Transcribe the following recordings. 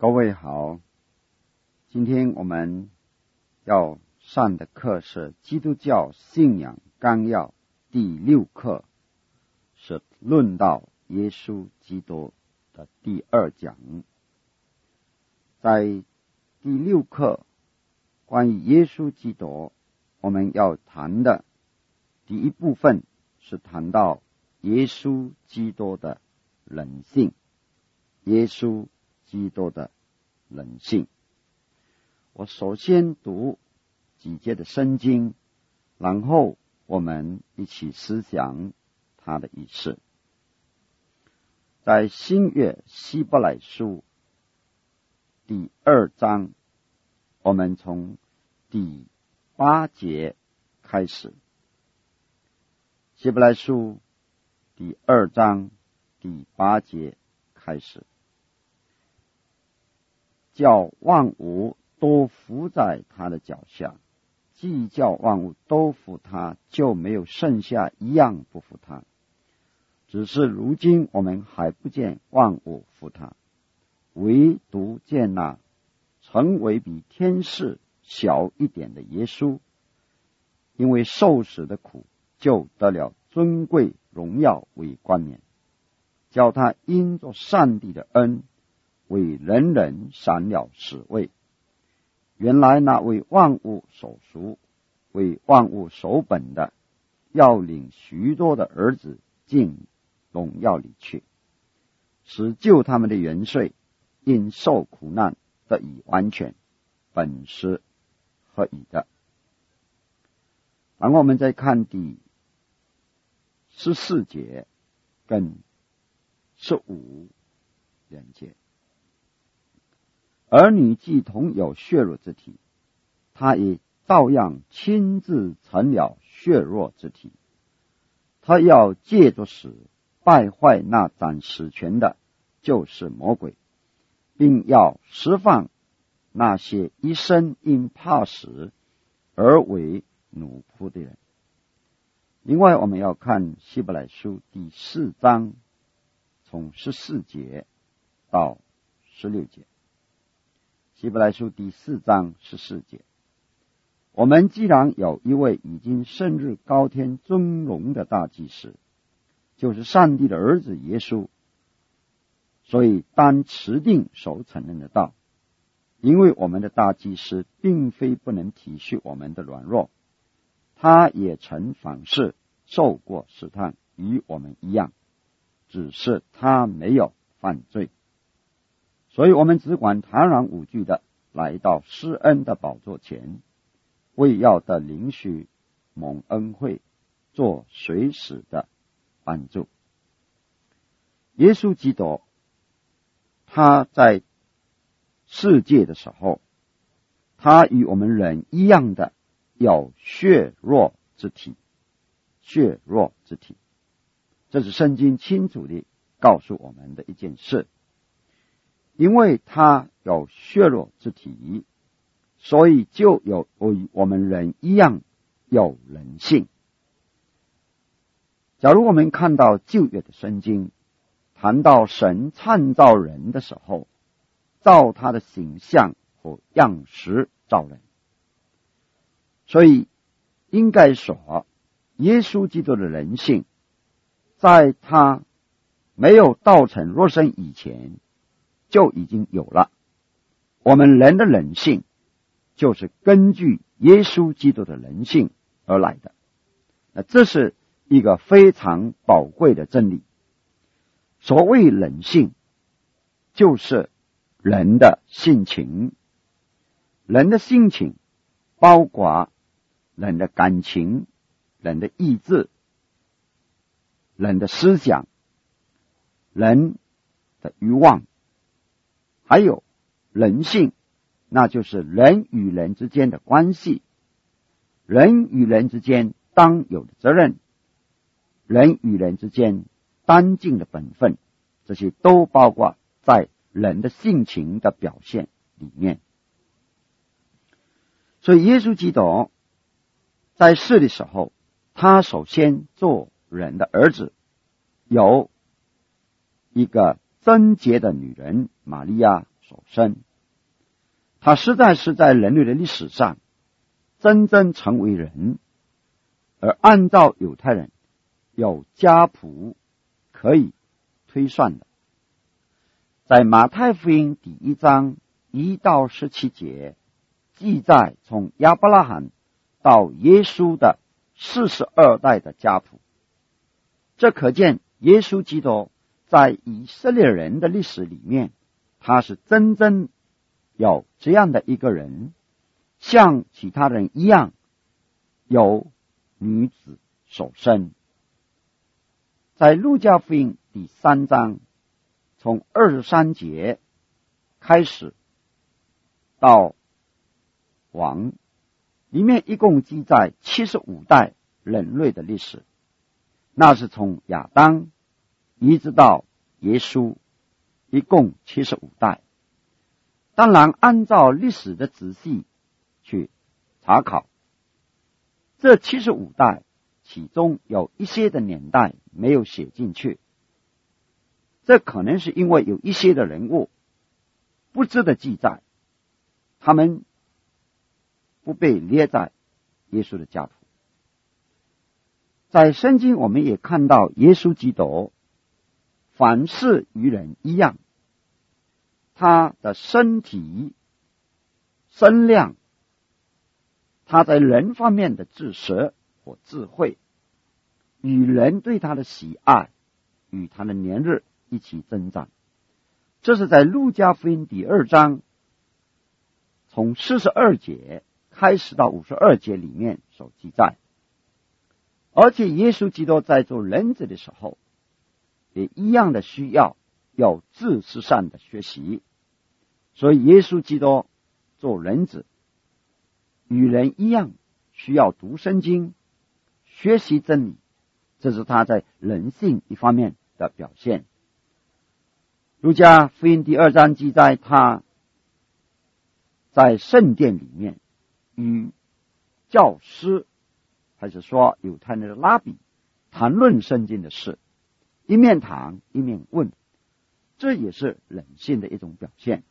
各位好，今天我们要上的课是基督教信仰纲要第6课，是论到耶稣基督的第2讲。在第6课关于耶稣基督，我们要谈的第一部分是谈到耶稣基督的人性。耶稣基督的人性，我首先读几节的圣经，然后我们一起思想它的意思。在新约希伯来书第2章，我们从第8节开始。希伯来书第2章第8节开始，叫万物都服在他的脚下，既叫万物都服他，就没有剩下一样不服他。只是如今我们还不见万物服他，唯独见那成为比天使小一点的耶稣，因为受死的苦，就得了尊贵荣耀为冠冕，叫他因着上帝的恩，为人人闪了使位。原来那为万物所属，为万物守本的，要领许多的儿子进荣耀里去，使救他们的元帅因受苦难得以完全，本是合宜的。然后我们再看第14节跟15节。儿女既同有血肉之体，他也照样亲自成了血肉之体。他要借着死败坏那掌死权的，就是魔鬼，并要释放那些一生因怕死而为奴仆的人。另外我们要看希伯来书第4章，从14节到16节。希伯来书第4章14节，我们既然有一位已经升至高天尊荣的大祭司，就是上帝的儿子耶稣，所以当持定所承认的道。因为我们的大祭司并非不能体恤我们的软弱，他也曾凡事受过试探，与我们一样，只是他没有犯罪。所以我们只管坦然无惧的来到施恩的宝座前，为要得领许蒙恩惠，做随时的帮助。耶稣基督他在世界的时候，他与我们人一样的有血肉之体，血肉之体，这是圣经清楚地告诉我们的一件事。因为他有血肉之体，所以就有与我们人一样有人性。假如我们看到旧约的圣经，谈到神创造人的时候，照他的形象和样式造人，所以应该说耶稣基督的人性，在他没有道成肉身以前就已经有了。我们人的人性就是根据耶稣基督的人性而来的，那这是一个非常宝贵的真理。所谓人性，就是人的性情。人的性情包括人的感情、人的意志、人的思想、人的欲望，还有人性，那就是人与人之间的关系，人与人之间当有的责任，人与人之间当尽的本分，这些都包括在人的性情的表现里面。所以耶稣基督在世的时候，他首先做人的儿子，有一个贞洁的女人玛利亚所生。他实在是在人类的历史上真正成为人，而按照犹太人有家谱可以推算的。在马太福音第1章1到17节记载从亚伯拉罕到耶稣的42代的家谱，这可见耶稣基督在以色列人的历史里面，他是真正有这样的一个人，像其他人一样有女子所生。在路加福音第3章从23节开始到王里面，一共记载75代人类的历史，那是从亚当一直到耶稣，一共75代。当然按照历史的仔细去查考，这75代其中有一些的年代没有写进去，这可能是因为有一些的人物不值得记载，他们不被列在耶稣的家谱。在圣经我们也看到耶稣基督凡事与人一样，他的身体身量，他在人方面的知识或智慧，与人对他的喜爱与他的年日一起增长。这是在路加福音第2章从42节开始到52节里面所记载。而且耶稣基督在做人子的时候，也一样的需要有知识上的学习，所以耶稣基督做人子与人一样需要读圣经，学习真理，这是他在人性一方面的表现。路加福音第2章记载他在圣殿里面与教师，还是说犹太人的拉比谈论圣经的事，一面谈一面问，这也是人性的一种表现。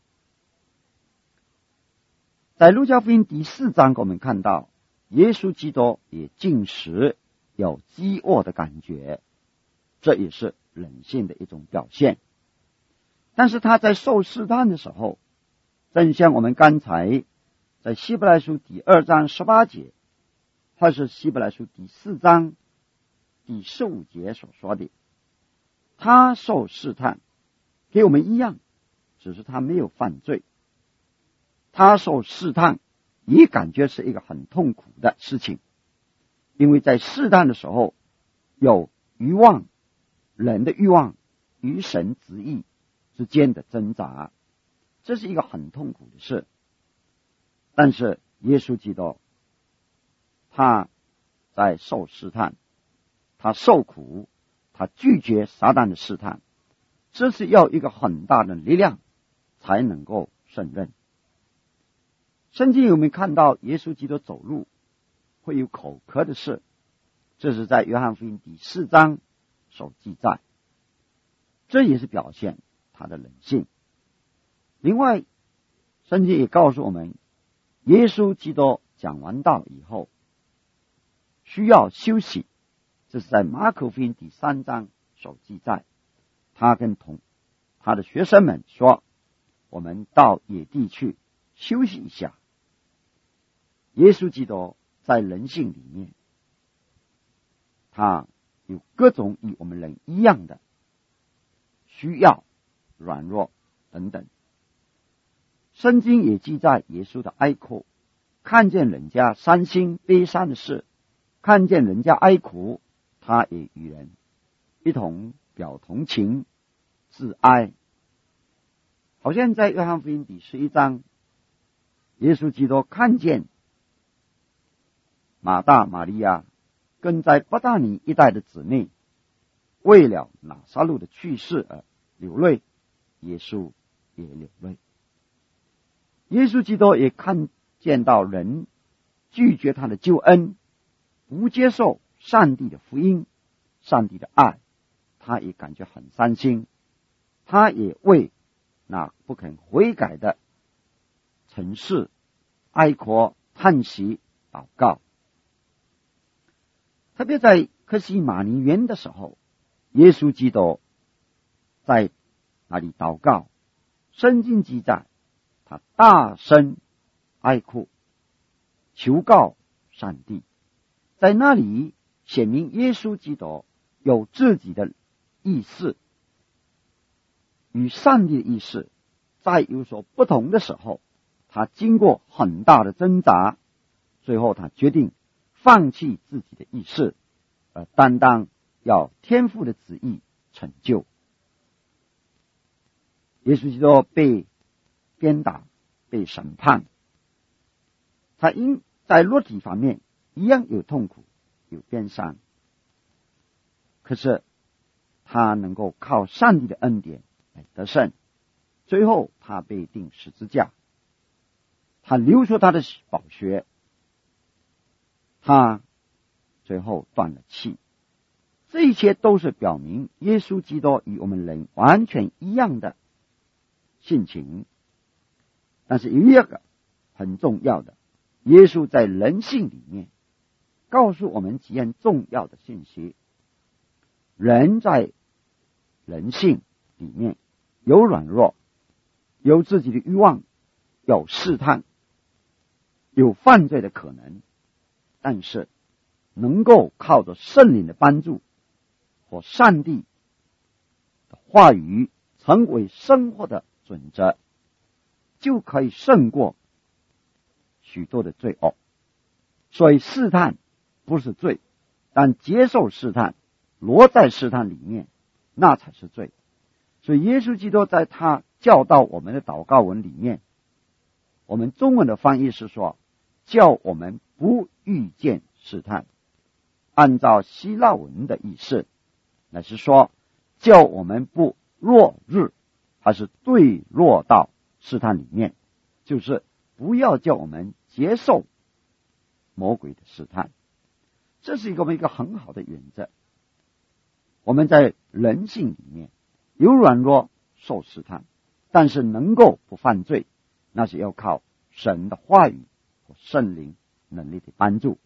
在路加福音第4章我们看到耶稣基督也进食，有饥饿的感觉，这也是人性的一种表现。但是他在受试探的时候，正像我们刚才在希伯来书第2章18节，或是希伯来书第4章第15节所说的，他受试探跟我们一样，只是他没有犯罪。他受试探也感觉是一个很痛苦的事情，因为在试探的时候有欲望，人的欲望与神旨意之间的挣扎，这是一个很痛苦的事。但是耶稣基督他在受试探，他受苦，他拒绝撒旦的试探，这是要一个很大的力量才能够胜任。圣经有没有看到耶稣基督走路会有口渴的事？这是在约翰福音第4章所记载，这也是表现他的人性。另外圣经也告诉我们，耶稣基督讲完道以后需要休息，这是在马可福音第3章所记载。他跟他的学生们说，我们到野地去休息一下。耶稣基督在人性里面，他有各种与我们人一样的需要、软弱等等。圣经也记载耶稣的哀哭，看见人家伤心悲伤的事，看见人家哀哭，他也与人一同表同情自哀。好像在约翰福音第11章，耶稣基督看见马大玛利亚跟在伯大尼一带的姊妹为了拿撒路的去世而流泪，耶稣也流泪。耶稣基督也看见到人拒绝他的救恩，不接受上帝的福音，上帝的爱，他也感觉很伤心，他也为那不肯悔改的城市哀哭叹息祷告。特别在客西马尼园的时候，耶稣基督在那里祷告，圣经记载他大声哀哭求告上帝，在那里显明耶稣基督有自己的意识，与上帝的意识在有所不同的时候，他经过很大的挣扎，最后他决定放弃自己的意识，而担当要天父的旨意成就。耶稣基督被鞭打，被审判，他因在肉体方面一样有痛苦，有鞭伤，可是他能够靠上帝的恩典来得胜。最后他被钉十字架，他流出他的宝血，他最后断了气。这一切都是表明耶稣基督与我们人完全一样的性情。但是有一个很重要的，耶稣在人性里面告诉我们几样重要的信息。人在人性里面有软弱，有自己的欲望，有试探，有犯罪的可能，但是能够靠着圣灵的帮助和上帝的话语成为生活的准则，就可以胜过许多的罪恶。所以试探不是罪，但接受试探，落在试探里面，那才是罪。所以耶稣基督在他教导我们的祷告文里面，我们中文的翻译是说，叫我们不遇见试探。按照希腊文的意思，那是说叫我们不落入，还是坠落到试探里面，就是不要叫我们接受魔鬼的试探。这是我们一个很好的原则。我们在人性里面有软弱受试探，但是能够不犯罪，那是要靠神的话语和圣灵能力的帮助。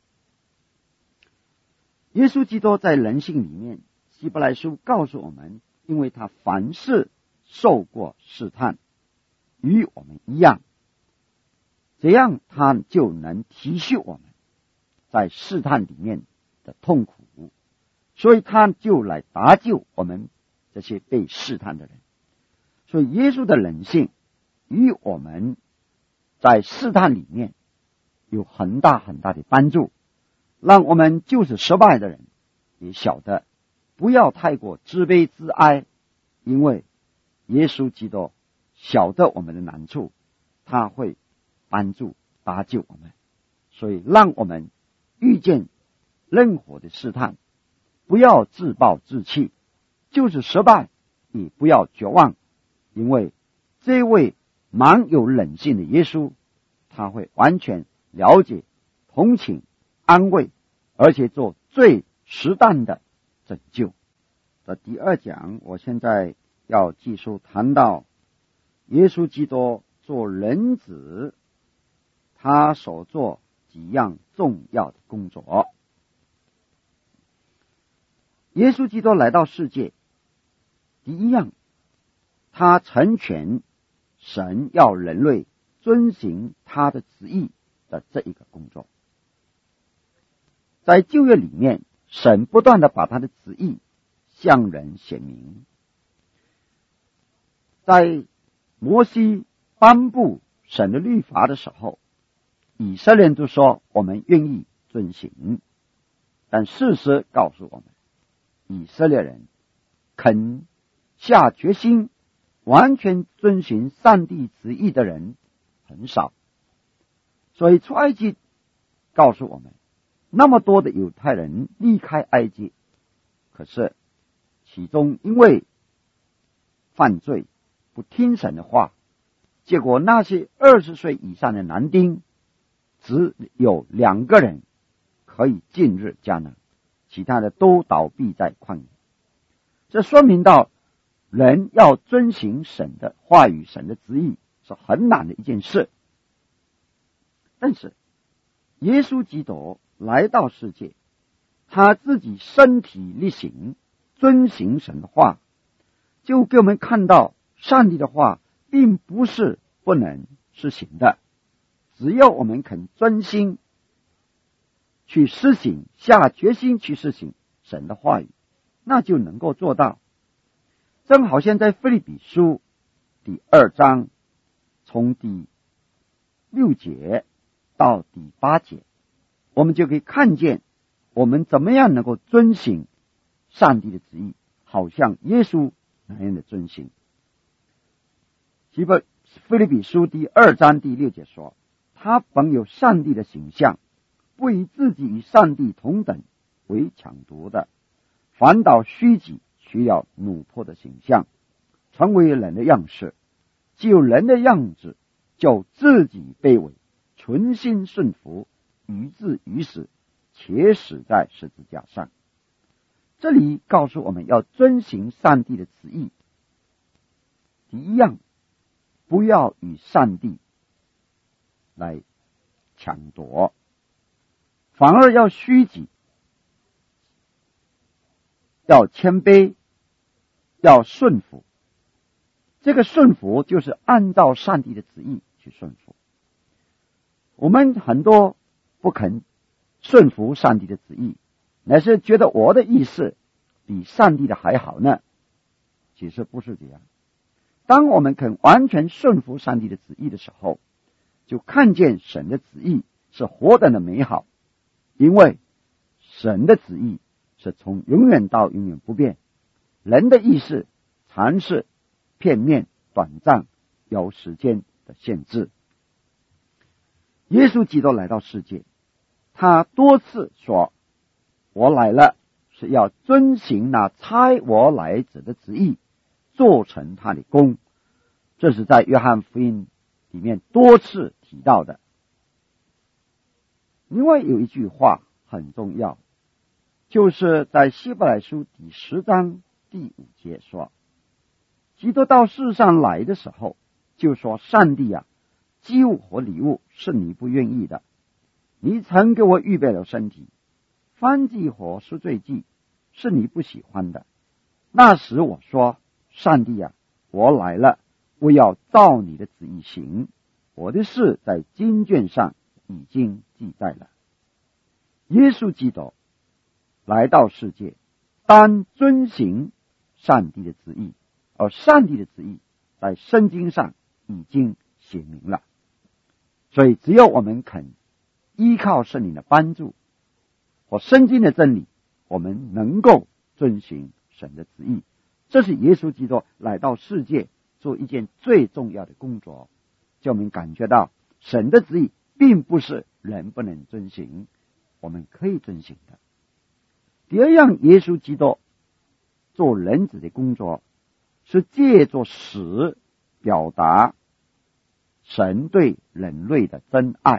耶稣基督在人性里面，希伯来书告诉我们，因为他凡事受过试探，与我们一样，这样他就能体恤我们在试探里面的痛苦，所以他就来搭救我们这些被试探的人。所以耶稣的人性与我们在试探里面有很大很大的帮助，让我们就是失败的人也晓得不要太过自卑自哀，因为耶稣基督晓得我们的难处，他会帮助搭救我们。所以让我们遇见任何的试探，不要自暴自弃，就是失败也不要绝望，因为这位蛮有忍性的耶稣，他会完全了解、同情、安慰，而且做最适当的拯救。的第二讲，我现在要继续谈到耶稣基督做人子，他所做几样重要的工作。耶稣基督来到世界，第一样，他成全神要人类遵行他的旨意的这一个工作。在旧约里面，神不断的把他的旨意向人显明。在摩西颁布神的律法的时候，以色列人都说我们愿意遵行，但事实告诉我们，以色列人肯下决心完全遵循上帝旨意的人很少。所以出埃及告诉我们，那么多的犹太人离开埃及，可是其中因为犯罪不听神的话，结果那些20岁以上的男丁只有2个人可以进入迦南，其他的都倒闭在旷野。这说明到人要遵行神的话语、神的旨意是很难的一件事。但是耶稣基督来到世界，他自己身体力行，遵行神的话，就给我们看到上帝的话并不是不能实行的，只要我们肯专心去施行，下决心去施行神的话语，那就能够做到。正好像在腓立比书第2章从第6节到第8节，我们就可以看见我们怎么样能够遵行上帝的旨意，好像耶稣那样的遵行。腓立比书第2章第6节说，他本有上帝的形象，不以自己与上帝同等为抢夺的，反倒虚己，需要奴仆的形象，成为人的样式，既有人的样子，就自己卑微，存心顺服，以至于死，且死在十字架上。这里告诉我们要遵行上帝的旨意，第一样，不要与上帝来抢夺，反而要虚己，要谦卑，要顺服。这个顺服就是按照上帝的旨意去顺服。我们很多不肯顺服上帝的旨意，乃是觉得我的意思比上帝的还好呢。其实不是这样。当我们肯完全顺服上帝的旨意的时候，就看见神的旨意是何等的美好，因为神的旨意是从永远到永远不变，人的意识常是片面短暂，有时间的限制。耶稣基督来到世界，他多次说，我来了是要遵行那差我来者的旨意，做成他的功。这是在约翰福音里面多次提到的。另外有一句话很重要，就是在希伯来书第10章第5节说，基督到世上来的时候，就说，上帝啊，祭物和礼物是你不愿意的，你曾给我预备了身体，燔祭和赎罪祭是你不喜欢的。那时我说，上帝啊，我来了，我要照你的旨意行，我的事在经卷上已经记载了。耶稣基督来到世界，当遵行上帝的旨意，而上帝的旨意在圣经上已经写明了。所以只要我们肯依靠圣灵的帮助和圣经的真理，我们能够遵行神的旨意。这是耶稣基督来到世界做一件最重要的工作，就我们感觉到神的旨意并不是人不能遵行，我们可以遵行的。第二样，耶稣基督做人子的工作是借着死表达神对人类的真爱。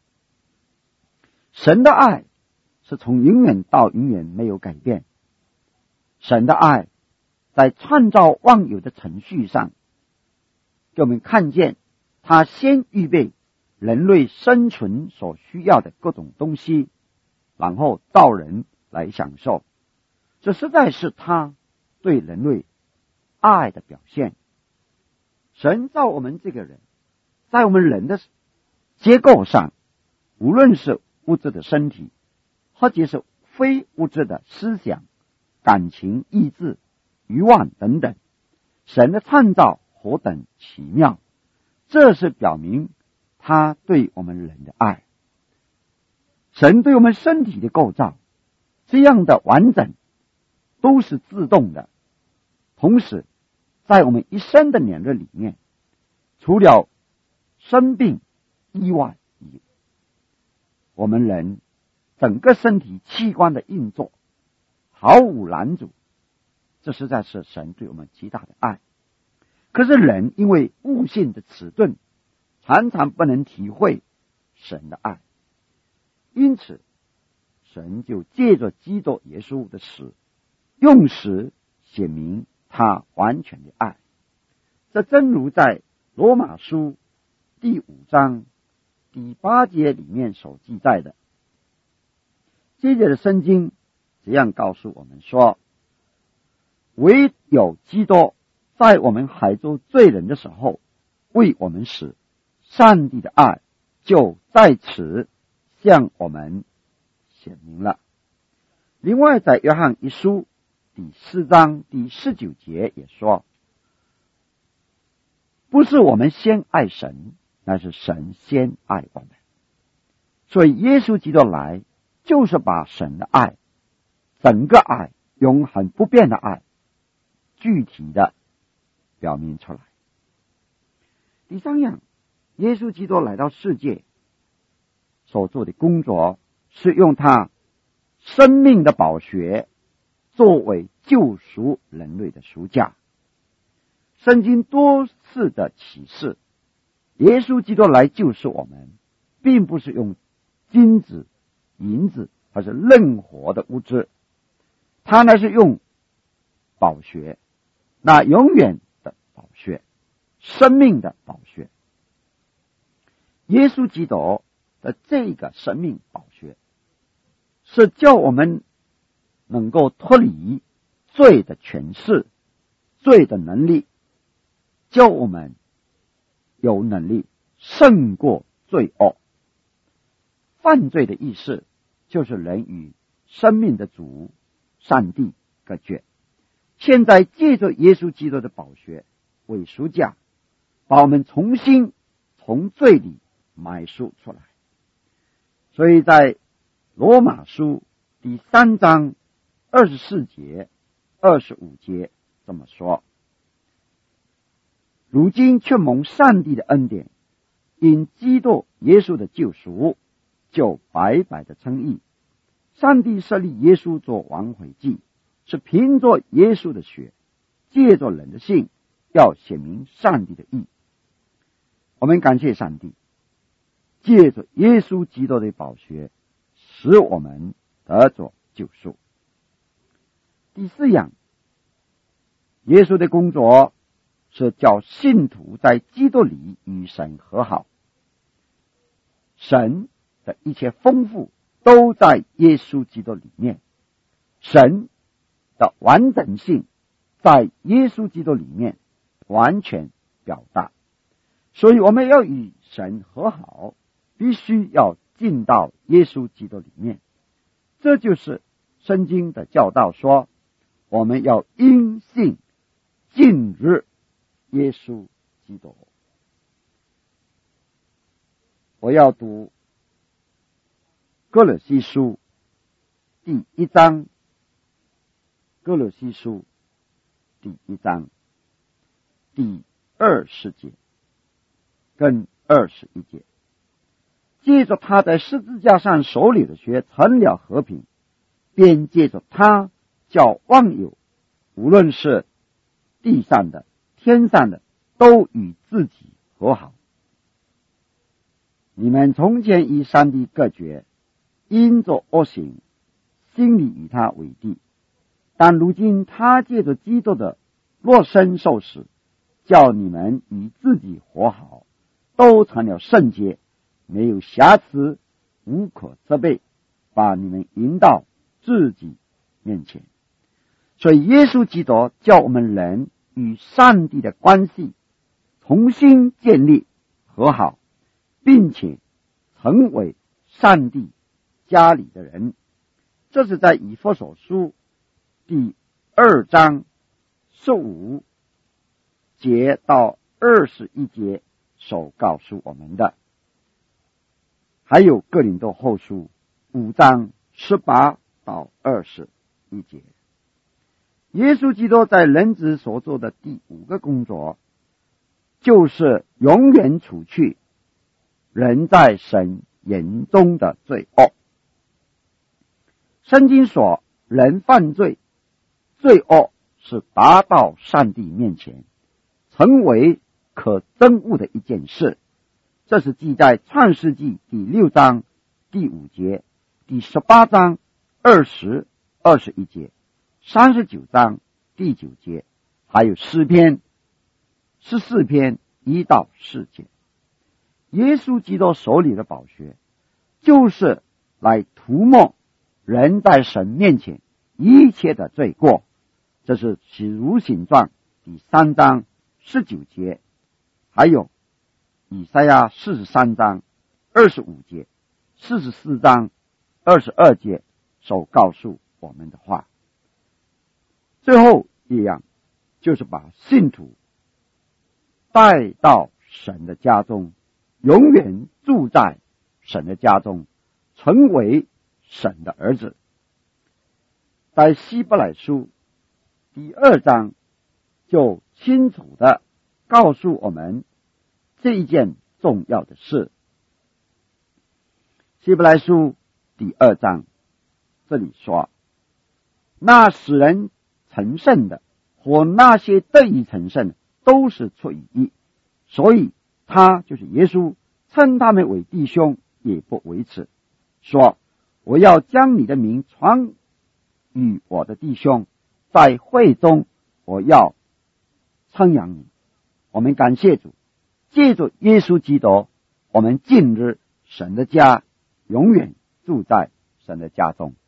神的爱是从永远到永远没有改变，神的爱在创造万有的程序上，给我们看见他先预备人类生存所需要的各种东西，然后造人来享受。这实在是他对人类爱的表现。神造我们这个人，在我们人的结构上，无论是物质的身体，或者是非物质的思想、感情、意志、欲望等等，神的创造何等奇妙，这是表明他对我们人的爱。神对我们身体的构造这样的完整，都是自动的。同时在我们一生的年日里面，除了生病意外，我们人整个身体器官的运作毫无拦阻，这实在是神对我们极大的爱。可是人因为悟性的迟钝，常常不能体会神的爱，因此神就借着基督耶稣的死，用死显明他完全的爱。这正如在罗马书第5章第8节里面所记载的。接着的圣经这样告诉我们说，唯有基督在我们还做罪人的时候为我们死，上帝的爱就在此向我们显明了。另外在约翰一书第4章第19节也说，不是我们先爱神，乃是神先爱我们。所以耶稣基督来就是把神的爱，整个爱，永恒不变的爱，具体的表明出来。第3样，耶稣基督来到世界所做的工作是用他生命的宝血作为救赎人类的赎价。圣经多次的启示，耶稣基督来救赎我们，并不是用金子、银子或是任何的物质，他呢是用宝血，那永远的宝血，生命的宝血。耶稣基督的这个生命宝血是叫我们能够脱离罪的权势、罪的能力，叫我们有能力胜过罪恶。犯罪的意思就是人与生命的主上帝隔绝。现在借着耶稣基督的宝血为赎价，把我们重新从罪里买赎出来。所以在罗马书第3章24节、25节这么说，如今却蒙上帝的恩典，因基督耶稣的救赎，就白白的称义。上帝设立耶稣做挽回祭，是凭着耶稣的血，借着人的信，要显明上帝的义。我们感谢上帝，借着耶稣基督的宝血，使我们得着救赎。第4样，耶稣的工作是叫信徒在基督里与神和好。神的一切丰富都在耶稣基督里面，神的完整性在耶稣基督里面完全表达。所以我们要与神和好，必须要进到耶稣基督里面。这就是圣经的教导说，我们要因信进入耶稣基督。我要读哥罗西书第1章，哥罗西书第1章第20节跟21节。借着他在十字架上手里的血成了和平，便借着他叫万有，无论是地上的天上的，都与自己和好。你们从前与上帝隔绝，因着恶行，心里与他为敌，但如今他借着基督的肉身受死，叫你们与自己和好，都成了圣洁，没有瑕疵，无可责备，把你们引到自己面前。所以耶稣基督叫我们人与上帝的关系重新建立和好，并且成为上帝家里的人。这是在以弗所书第2章15节到21节所告诉我们的，还有哥林多后书5章18到21节。耶稣基督在人子所做的第5个工作，就是永远除去人在神眼中的罪恶。圣经说，人犯罪，罪恶是达到上帝面前，成为可憎恶的一件事。这是记在创世纪第6章第5节、第18章20、21节、39章第9节还有诗篇14篇1到4节。耶稣基督手里的宝血，就是来涂抹人在神面前一切的罪过。这是启如形状第3章19节，还有以赛亚43章25节、44章22节所告诉我们的话。最后一样，就是把信徒带到神的家中，永远住在神的家中，成为神的儿子。在希伯来书第2章就清楚的告诉我们这一件重要的事。希伯来书第2章这里说，那使人成圣的或那些得以成圣的，都是出于义，所以他就是耶稣称他们为弟兄，也不为耻，说我要将你的名传与我的弟兄，在会中我要称扬你。我们感谢主，借着耶稣基督，我们进入神的家，永远住在神的家中。